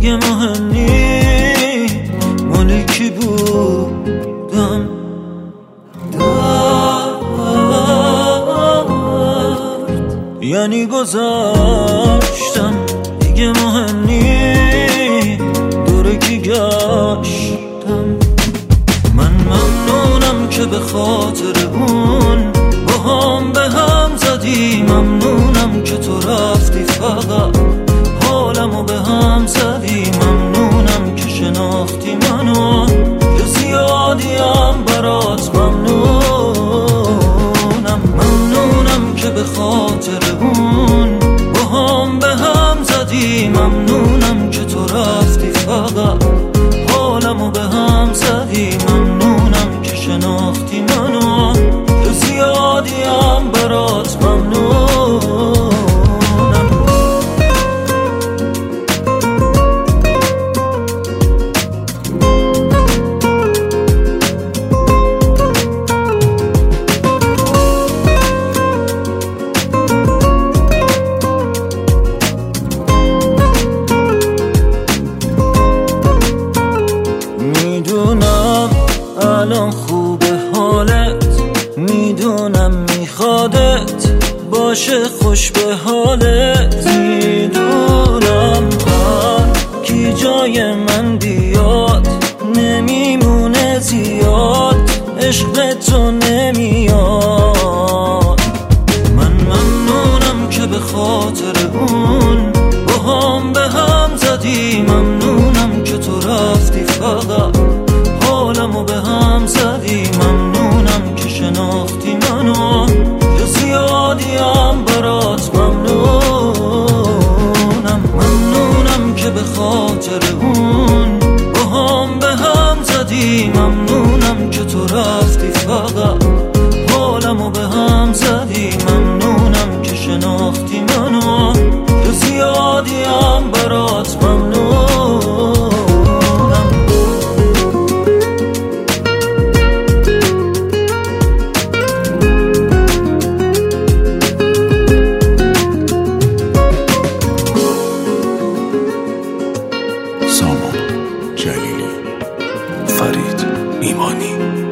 دیگه مهم نی مال کی بودم. درد یعنی گذاشتم دیگه مهم نی دور کی گشتم. من ممنونم که به خاطر اون با هم به هم زدی، ممنونم که تو رفتی فقط حالمو به هم زدی، ممنونم که شناختی منو که زیادیم برات ممنونم. ممنونم که به خاطر اون با هم به هم زدی، ممنونم که تو رفتی فقط حالمو به هم زدی، ممنونم که شناختی منو که زیادیم برات ممنونم. میدونم الان خوبه حالت، میدونم میخوادت باشه خوش به حالت، میدونم هر کی جای من بیاد نمیمونه زیاد، عشق تو نمیاد. من ممنونم که به خاطر اون با هم به هم زدی، ممنونم که تو رفتی فقط حالمو به هم زدی، ممنونم که شناختی منو که زیادیم برات ممنونم. ممنونم که به خاطر اون با هم به هم زدی، ممنونم که تو رفتی فقط حالمو به هم زدی، ممنونم که شناختی منو که زیادیم برات ممنونم. سامان جلیلی، فرید ایمانی.